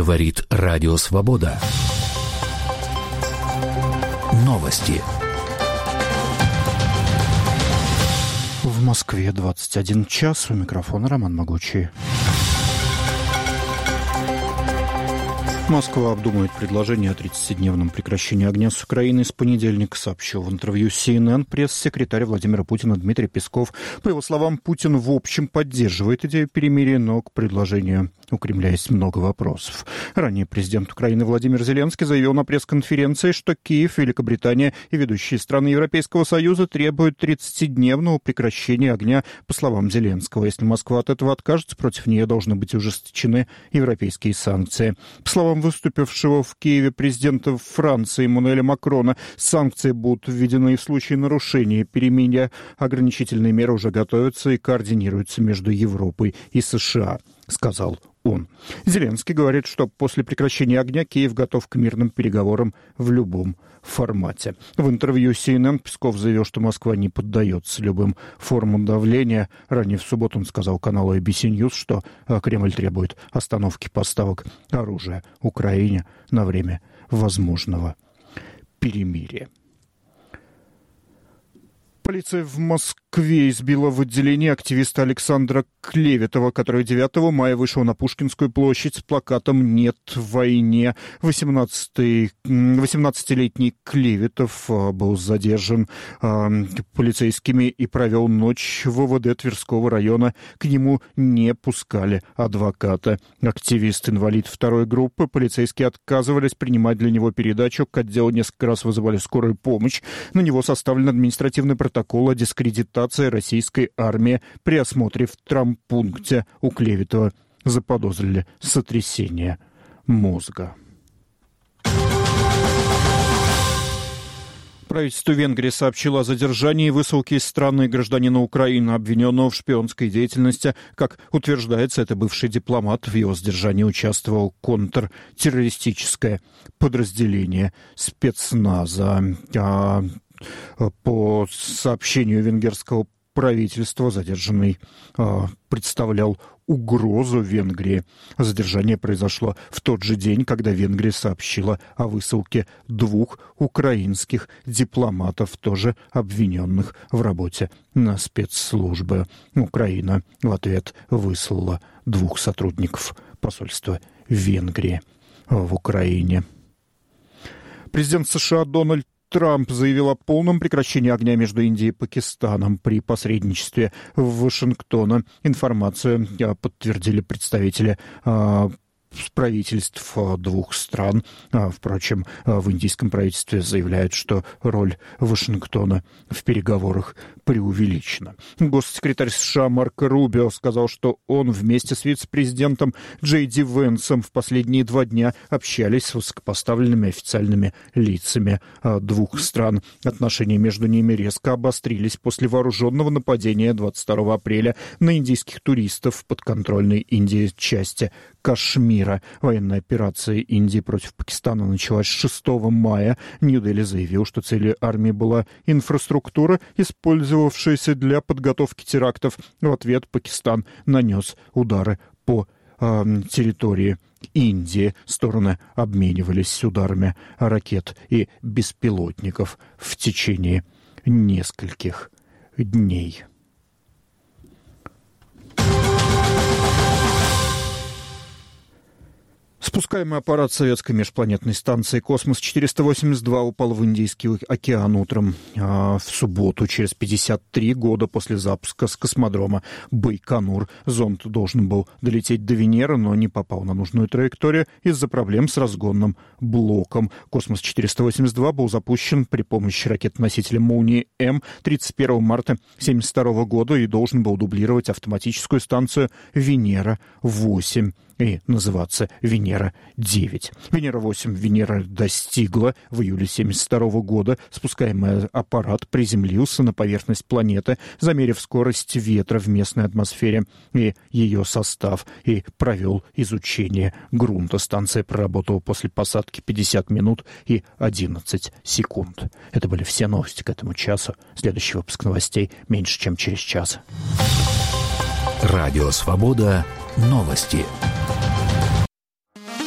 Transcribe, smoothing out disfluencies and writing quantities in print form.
Говорит Радио Свобода. Новости. В Москве 21 час. У микрофона Роман Могучий. Москва обдумывает предложение о 30-дневном прекращении огня с Украиной с понедельника, сообщил в интервью CNN пресс-секретарь Владимира Путина Дмитрий Песков. По его словам, Путин в общем поддерживает идею перемирия, но к предложению у Кремля есть много вопросов. Ранее президент Украины Владимир Зеленский заявил на пресс-конференции, что Киев, Великобритания и ведущие страны Европейского Союза требуют 30-дневного прекращения огня, по словам Зеленского. Если Москва от этого откажется, против нее должны быть ужесточены европейские санкции. По словам выступившего в Киеве президента Франции Эммануэля Макрона, санкции будут введены в случае нарушения перемирия. Ограничительные меры уже готовятся и координируются между Европой и США, сказал он. Зеленский говорит, что после прекращения огня Киев готов к мирным переговорам в любом формате. В интервью CNN Песков заявил, что Москва не поддается любым формам давления. Ранее в субботу он сказал каналу ABC News, что Кремль требует остановки поставок оружия Украине на время возможного перемирия. Полиция в Москве избила в отделении активиста Александра Клеветова, который 9 мая вышел на Пушкинскую площадь с плакатом «Нет войне». 18-летний Клеветов был задержан полицейскими и провел ночь в ОВД Тверского района. К нему не пускали адвоката. Активист-инвалид второй группы. Полицейские отказывались принимать для него передачу. К отделу несколько раз вызывали скорую помощь. На него составлен административный протокол о дискредитации российской армии. При осмотре в травмпункте у Клеветова заподозрили сотрясение мозга. Правительство Венгрии сообщило о задержании и высылке из страны гражданина Украины, обвиненного в шпионской деятельности. Как утверждается, это бывший дипломат. В его задержании участвовал контртеррористическое подразделение спецназа. По сообщению венгерского правительства, задержанный представлял угрозу Венгрии. Задержание произошло в тот же день, когда Венгрия сообщила о высылке 2 украинских дипломатов, тоже обвиненных в работе на спецслужбы. Украина в ответ выслала 2 сотрудников посольства Венгрии в Украине. Президент США Дональд Трамп заявил о полном прекращении огня между Индией и Пакистаном при посредничестве Вашингтона. Информацию подтвердили представители правительств 2 стран. Впрочем, в индийском правительстве заявляют, что роль Вашингтона в переговорах преувеличена. Госсекретарь США Марко Рубио сказал, что он вместе с вице-президентом Джей Ди Венсом в последние 2 дня общались с высокопоставленными официальными лицами 2 стран. Отношения между ними резко обострились после вооруженного нападения 22 апреля на индийских туристов в подконтрольной Индии части Кашмира. Военная операция Индии против Пакистана началась 6 мая. Нью-Дели заявил, что целью армии была инфраструктура, использовавшаяся для подготовки терактов. В ответ Пакистан нанес удары по территории Индии. Стороны обменивались ударами ракет и беспилотников в течение нескольких дней. Спускаемый аппарат советской межпланетной станции «Космос-482» упал в Индийский океан утром в субботу, через 53 года после запуска с космодрома Байконур. Зонд должен был долететь до Венеры, но не попал на нужную траекторию из-за проблем с разгонным блоком. «Космос-482» был запущен при помощи ракет-носителя «Молнии-М» 31 марта 1972 года и должен был дублировать автоматическую станцию «Венера-8». И называться «Венера-9». «Венера-8» Венера достигла в июле 1972 года. Спускаемый аппарат приземлился на поверхность планеты, замерив скорость ветра в местной атмосфере и ее состав, и провел изучение грунта. Станция проработала после посадки 50 минут и 11 секунд. Это были все новости к этому часу. Следующий выпуск новостей меньше, чем через час. Радио «Свобода». Новости.